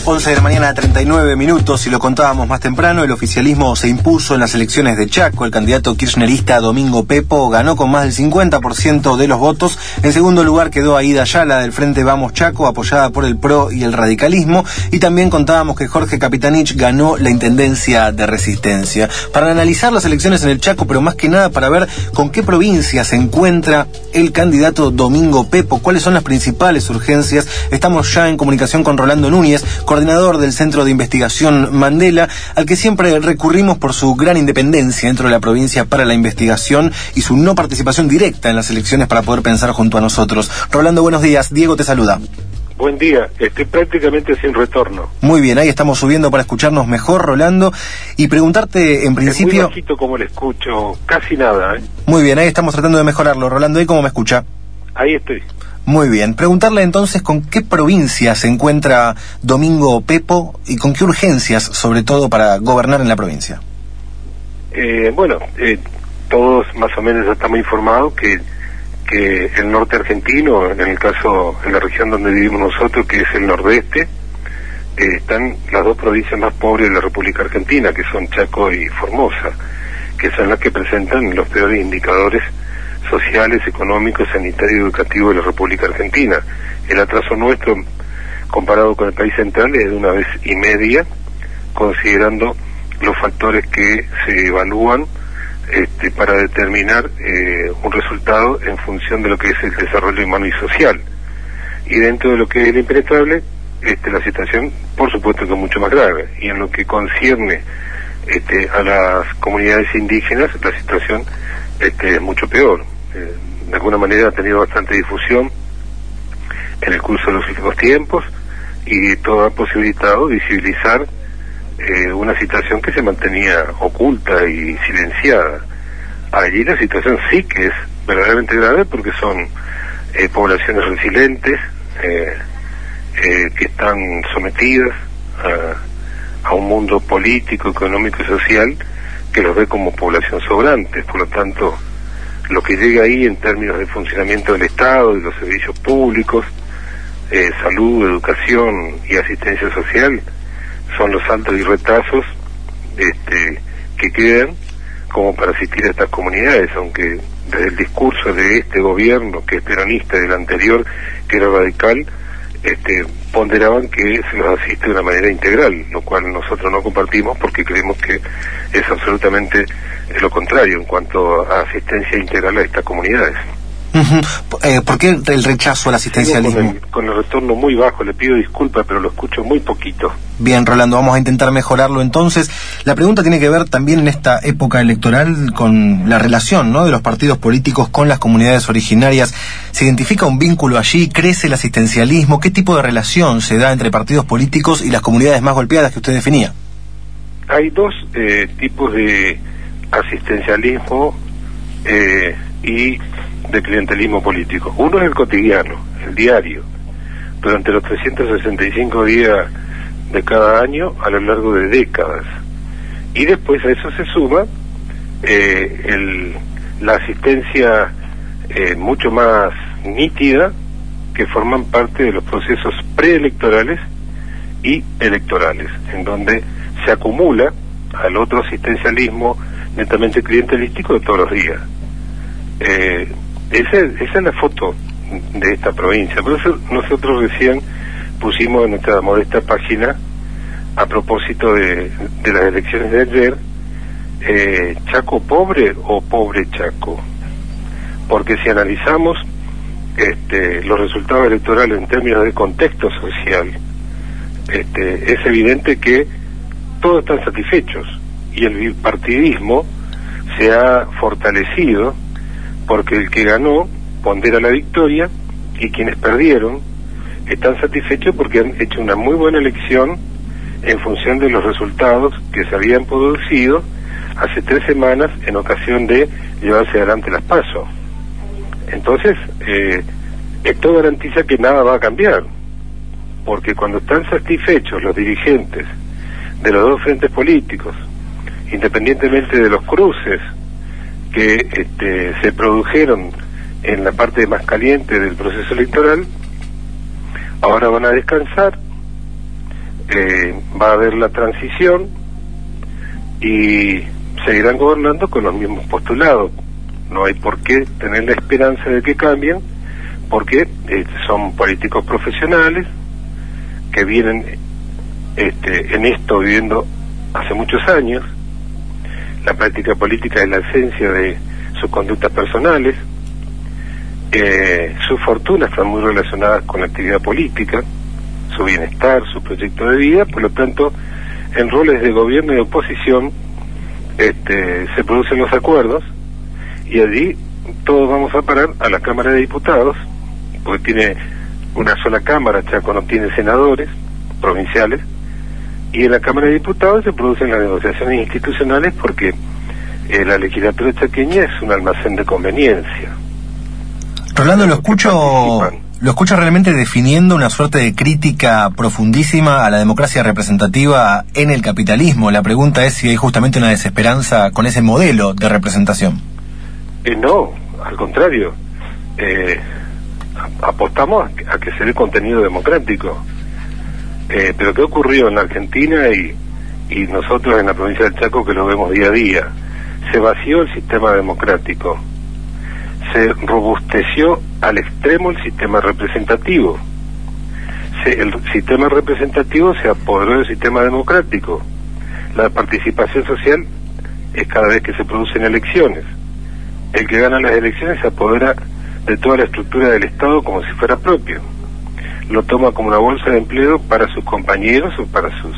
11 de la mañana, 39 minutos, y lo contábamos más temprano, el oficialismo se impuso en las elecciones de Chaco. El candidato kirchnerista Domingo Pepo ganó con más del 50% de los votos. En segundo lugar quedó Aida Ayala del Frente Vamos Chaco, apoyada por el PRO y el radicalismo. Y también contábamos que Jorge Capitanich ganó la intendencia de Resistencia. Para analizar las elecciones en el Chaco, pero más que nada para ver con qué provincia se encuentra el candidato Domingo Pepo, cuáles son las principales urgencias, estamos ya en comunicación con Rolando Núñez, coordinador del Centro de Investigación Mandela, al que siempre recurrimos por su gran independencia dentro de la provincia para la investigación y su no participación directa en las elecciones para poder pensar junto a nosotros. Rolando, buenos días. Diego te saluda. Buen día, estoy prácticamente sin retorno. Muy bien, ahí estamos subiendo para escucharnos mejor, Rolando, y preguntarte en principio... Es muy bajito como le escucho, casi nada, ¿eh? Muy bien, ahí estamos tratando de mejorarlo. Rolando, ¿y cómo me escucha? Ahí estoy. Muy bien, preguntarle entonces con qué provincia se encuentra Domingo Pepo y con qué urgencias, sobre todo, para gobernar en la provincia. Todos más o menos estamos informados que el norte argentino, en el caso, en la región donde vivimos nosotros, que es el nordeste, están las dos provincias más pobres de la República Argentina, que son Chaco y Formosa, que son las que presentan los peores indicadores sociales, económicos, sanitarios y educativos de la República Argentina. El atraso nuestro, comparado con el país central, es de 1,5 veces, considerando los factores que se evalúan para determinar un resultado en función de lo que es el desarrollo humano y social. Y dentro de lo que es el impenetrable, la situación, por supuesto, que es mucho más grave. Y en lo que concierne a las comunidades indígenas, la situación es mucho peor. De alguna manera ha tenido bastante difusión en el curso de los últimos tiempos, y todo ha posibilitado visibilizar una situación que se mantenía oculta y silenciada. Allí la situación sí que es verdaderamente grave, porque son poblaciones resilientes que están sometidas a un mundo político, económico y social que los ve como población sobrante. Por lo tanto, lo que llega ahí en términos de funcionamiento del Estado, de los servicios públicos, salud, educación y asistencia social, son los saltos y retazos que quedan como para asistir a estas comunidades, aunque desde el discurso de este gobierno, que es peronista, y del anterior, que era radical, ponderaban que se los asiste de una manera integral, lo cual nosotros no compartimos, porque creemos que es absolutamente lo contrario en cuanto a asistencia integral a estas comunidades. ¿Por qué el rechazo al asistencialismo? Con el retorno muy bajo, le pido disculpas, pero lo escucho muy poquito. Bien, Rolando, vamos a intentar mejorarlo entonces. La pregunta tiene que ver también en esta época electoral con la relación, ¿no?, de los partidos políticos con las comunidades originarias. ¿Se identifica un vínculo allí? ¿Crece el asistencialismo? ¿Qué tipo de relación se da entre partidos políticos y las comunidades más golpeadas que usted definía? Hay dos tipos de asistencialismo y de clientelismo político. Uno es el cotidiano, el diario, durante los 365 días de cada año a lo largo de décadas. Y después a eso se suma la asistencia mucho más nítida, que forman parte de los procesos preelectorales y electorales, en donde se acumula al otro asistencialismo netamente clientelístico de todos los días. Esa es la foto de esta provincia. Por eso nosotros recién pusimos en nuestra modesta página, a propósito de las elecciones de ayer, Chaco pobre o pobre Chaco. Porque si analizamos los resultados electorales en términos de contexto social, es evidente que todos están satisfechos, y el bipartidismo se ha fortalecido, porque el que ganó pondera la victoria, y quienes perdieron están satisfechos porque han hecho una muy buena elección en función de los resultados que se habían producido hace 3 semanas en ocasión de llevarse adelante las PASO. Entonces, esto garantiza que nada va a cambiar, porque cuando están satisfechos los dirigentes de los dos frentes políticos, independientemente de los cruces que se produjeron en la parte más caliente del proceso electoral, ahora van a descansar, va a haber la transición y seguirán gobernando con los mismos postulados. No hay por qué tener la esperanza de que cambien, porque son políticos profesionales que vienen en esto viviendo hace muchos años. La práctica política es la esencia de sus conductas personales. Sus fortunas están muy relacionadas con la actividad política, su bienestar, su proyecto de vida. Por lo tanto, en roles de gobierno y de oposición se producen los acuerdos, y allí todos vamos a parar a la Cámara de Diputados, porque tiene una sola Cámara. Chaco no tiene senadores provinciales, y en la Cámara de Diputados se producen las negociaciones institucionales, porque la legislatura chaqueña es un almacén de conveniencia. Rolando, lo escucho realmente definiendo una suerte de crítica profundísima a la democracia representativa en el capitalismo. La pregunta es si hay justamente una desesperanza con ese modelo de representación. No, al contrario. Apostamos a que se dé contenido democrático. Pero ¿qué ocurrió en la Argentina y nosotros en la provincia del Chaco, que lo vemos día a día? Se vació el sistema democrático. Se robusteció al extremo el sistema representativo. El sistema representativo se apoderó del sistema democrático. La participación social es cada vez que se producen elecciones. El que gana las elecciones se apodera de toda la estructura del Estado como si fuera propio. Lo toma como una bolsa de empleo para sus compañeros o para sus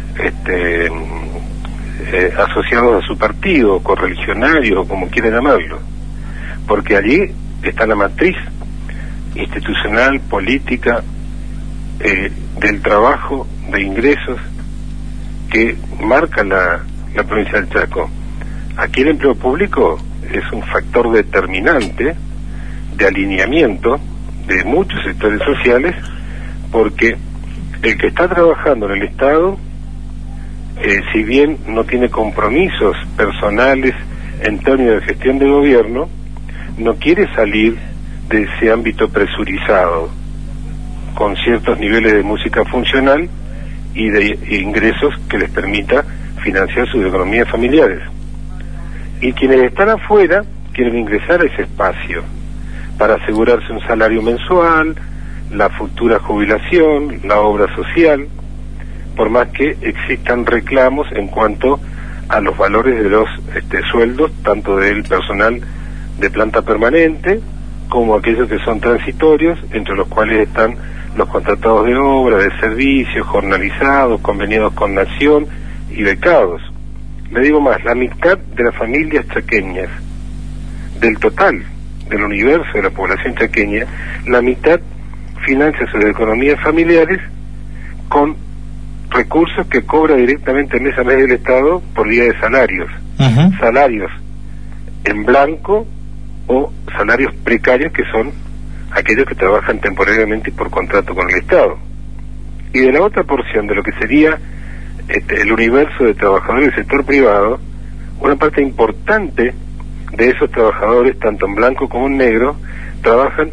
asociados a su partido, correligionarios o como quieran llamarlo. Porque allí está la matriz institucional, política, del trabajo, de ingresos, que marca la provincia del Chaco. Aquí el empleo público es un factor determinante de alineamiento de muchos sectores sociales, porque el que está trabajando en el Estado, si bien no tiene compromisos personales en términos de gestión de gobierno, no quiere salir de ese ámbito presurizado, con ciertos niveles de música funcional y de ingresos que les permita financiar sus economías familiares. Y quienes están afuera quieren ingresar a ese espacio para asegurarse un salario mensual, la futura jubilación, la obra social, por más que existan reclamos en cuanto a los valores de los sueldos, tanto del personal de planta permanente como aquellos que son transitorios, entre los cuales están los contratados de obra, de servicios, jornalizados, conveniados con Nación y becados. Le digo más, la mitad de las familias chaqueñas, del total del universo de la población chaqueña, la mitad financia sus economías familiares con recursos que cobra directamente mes a mes del Estado por vía de salarios. Salarios en blanco o salarios precarios, que son aquellos que trabajan temporariamente y por contrato con el Estado. Y de la otra porción de lo que sería el universo de trabajadores del sector privado, una parte importante de esos trabajadores, tanto en blanco como en negro, trabajan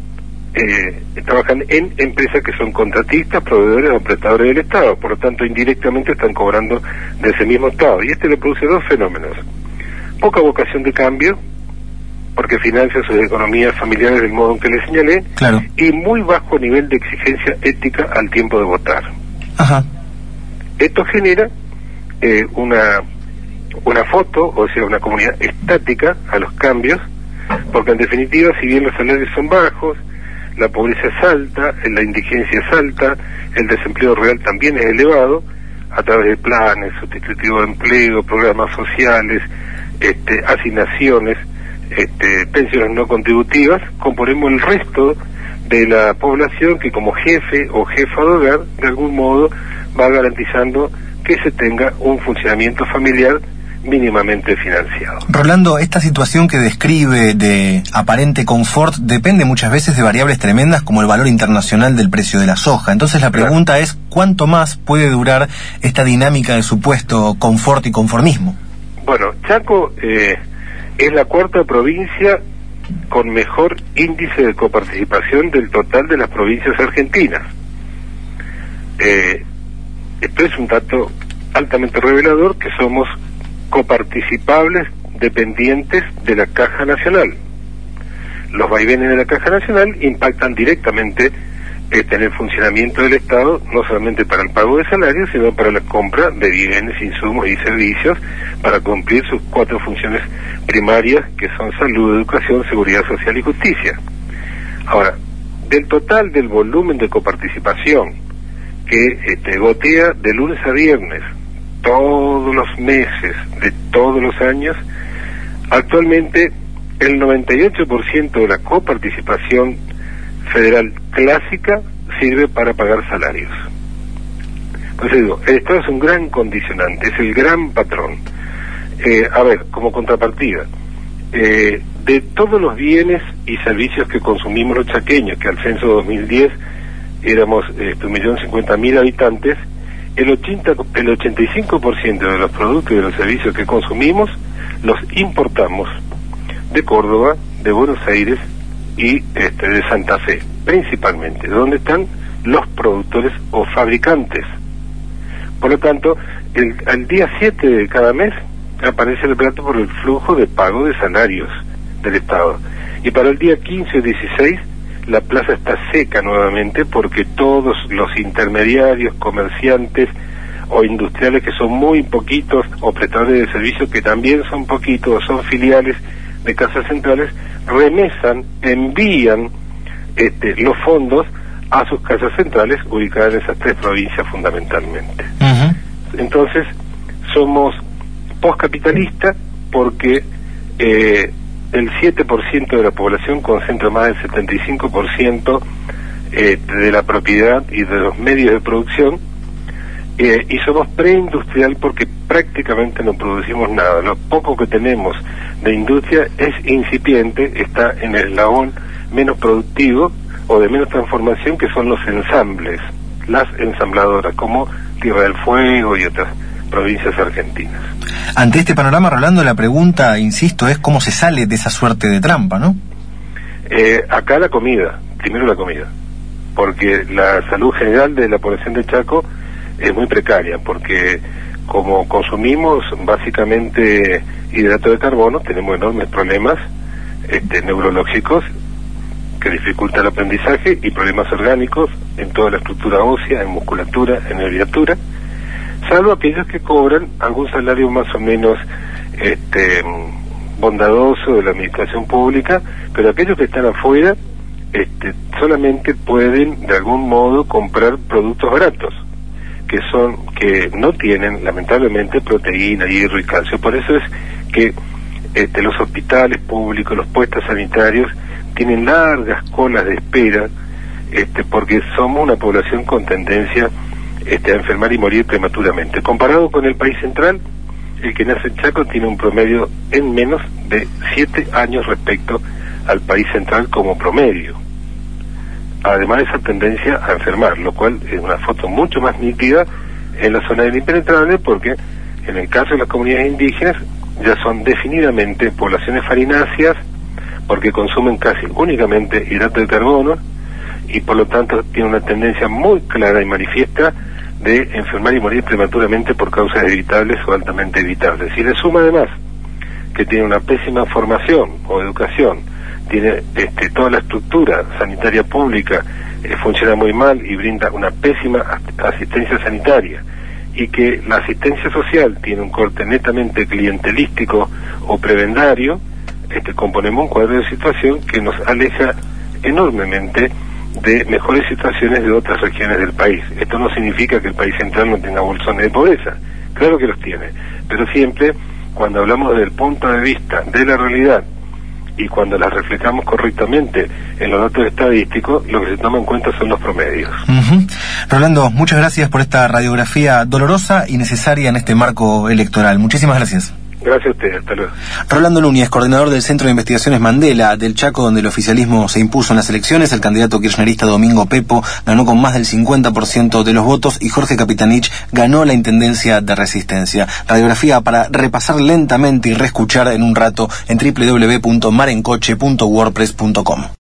en empresas que son contratistas, proveedores o prestadores del Estado. Por lo tanto, indirectamente están cobrando de ese mismo Estado. Y le produce dos fenómenos: poca vocación de cambio, porque financia sus economías familiares del modo en que le señalé, claro, y muy bajo nivel de exigencia ética al tiempo de votar. Ajá. Esto genera una foto, o sea, una comunidad estática a los cambios, porque en definitiva, si bien los salarios son bajos, la pobreza es alta, la indigencia es alta, el desempleo real también es elevado, a través de planes, sustitutivo de empleo, programas sociales, asignaciones, pensiones no contributivas, componemos el resto de la población que como jefe o jefa de hogar, de algún modo, va garantizando que se tenga un funcionamiento familiar mínimamente financiado. Rolando, esta situación que describe de aparente confort depende muchas veces de variables tremendas como el valor internacional del precio de la soja. Entonces la pregunta es, ¿cuánto más puede durar esta dinámica de supuesto confort y conformismo? Bueno, Chaco es la cuarta provincia con mejor índice de coparticipación del total de las provincias argentinas. Esto es un dato altamente revelador, que somos coparticipables dependientes de la Caja Nacional. Los vaivenes de la Caja Nacional impactan directamente en el funcionamiento del Estado, no solamente para el pago de salarios, sino para la compra de bienes, insumos y servicios para cumplir sus 4 funciones primarias, que son salud, educación, seguridad social y justicia. Ahora, del total del volumen de coparticipación que gotea de lunes a viernes, todos los meses de todos los años, actualmente el 98% de la coparticipación federal clásica sirve para pagar salarios. Entonces digo, el Estado es un gran condicionante, es el gran patrón. A ver, como contrapartida, de todos los bienes y servicios que consumimos los chaqueños, que al censo 2010 éramos 1.050.000 habitantes, el 85% de los productos y de los servicios que consumimos los importamos de Córdoba, de Buenos Aires y de Santa Fe, principalmente, donde están los productores o fabricantes. Por lo tanto, al día 7 de cada mes aparece el plato por el flujo de pago de salarios del Estado. Y para el día 15 o 16, la plaza está seca nuevamente, porque todos los intermediarios, comerciantes o industriales, que son muy poquitos, o prestadores de servicios que también son poquitos, o son filiales de casas centrales, remesan, envían los fondos a sus casas centrales ubicadas en esas 3 provincias fundamentalmente. Entonces, somos postcapitalistas porque el 7% de la población concentra más del 75% de la propiedad y de los medios de producción, y somos preindustrial porque prácticamente no producimos nada. Lo poco que tenemos de industria es incipiente, está en el eslabón menos productivo o de menos transformación, que son los ensambles, las ensambladoras, como Tierra del Fuego y otras provincias argentinas. Ante este panorama, Rolando, la pregunta, insisto, es cómo se sale de esa suerte de trampa, ¿no? Acá la comida, primero la comida, porque la salud general de la población de Chaco es muy precaria, porque como consumimos básicamente hidrato de carbono, tenemos enormes problemas neurológicos que dificultan el aprendizaje, y problemas orgánicos en toda la estructura ósea, en musculatura, en nerviatura, salvo aquellos que cobran algún salario más o menos bondadoso de la administración pública, pero aquellos que están afuera solamente pueden de algún modo comprar productos baratos, que no tienen lamentablemente proteína, hierro y calcio. Por eso es que los hospitales públicos, los puestos sanitarios tienen largas colas de espera, porque somos una población con tendencia a enfermar y morir prematuramente. Comparado con el país central, el que nace en Chaco tiene un promedio en menos de 7 años respecto al país central como promedio. Además de esa tendencia a enfermar, lo cual es una foto mucho más nítida en la zona del impenetrable, porque en el caso de las comunidades indígenas ya son definidamente poblaciones farináceas, porque consumen casi únicamente hidrato de carbono, y por lo tanto tiene una tendencia muy clara y manifiesta de enfermar y morir prematuramente por causas evitables o altamente evitables. Si le suma además que tiene una pésima formación o educación, tiene toda la estructura sanitaria pública funciona muy mal y brinda una pésima asistencia sanitaria, y que la asistencia social tiene un corte netamente clientelístico o prebendario, componemos un cuadro de situación que nos aleja enormemente de mejores situaciones de otras regiones del país. Esto no significa que el país central no tenga bolsones de pobreza, claro que los tiene, pero siempre cuando hablamos desde el punto de vista de la realidad y cuando las reflejamos correctamente en los datos estadísticos, lo que se toma en cuenta son los promedios. Rolando, muchas gracias por esta radiografía dolorosa y necesaria en este marco electoral. Muchísimas gracias. Gracias a ustedes, hasta luego. Rolando Núñez, coordinador del Centro de Investigaciones Mandela del Chaco, donde el oficialismo se impuso en las elecciones. El candidato kirchnerista Domingo Pepo ganó con más del 50% de los votos, y Jorge Capitanich ganó la intendencia de Resistencia. Radiografía para repasar lentamente y reescuchar en un rato en www.marencoche.wordpress.com.